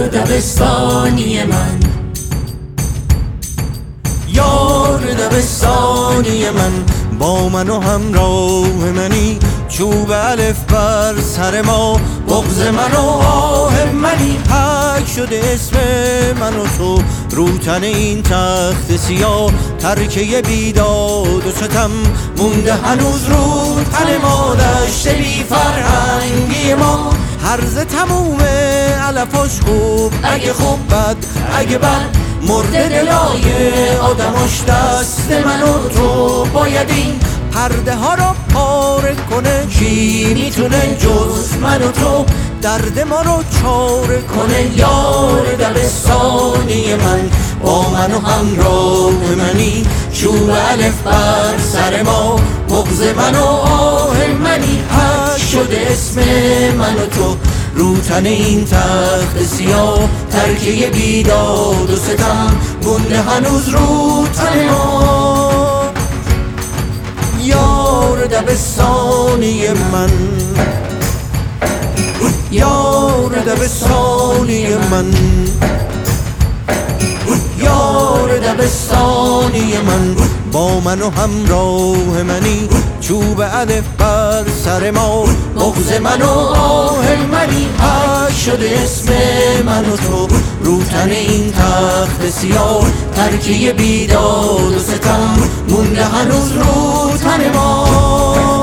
دبستانی من، یار دبستانی من، با من و همراه منی، چوب الف بر سر ما، بغض من و آه منی. پاک شده اسم من و تو رو تن این تخت سیاه، ترکه بیداد و ستم مونده هنوز رو تن ما، دشت بی فرهنگی ما. هرزه تموم علفاش خوب، اگه خوب بد اگه بد، مرده دلای آدماش دست من و تو. باید این پرده ها رو پاره کنه، کی میتونه جز من و تو درد ما رو چاره کنه. یار دبستانی من، با من و همراه منی، چوب الف بر سر ما، بغض من و آه منی. حک شده اسم من و تو رو تن این تخت سیاه، ترکه بیداد و ستم مونده هنوز رو تن ما. یار دبستانی من، یار دبستانی من، یار دبستانی من، با من و همراه منی، چوب الف بر سر ما، بغض من و آه منی. حک شده اسم من و تو رو تن این تخت سیاه، ترکه بیداد و ستم مونده هنوز رو تن ما.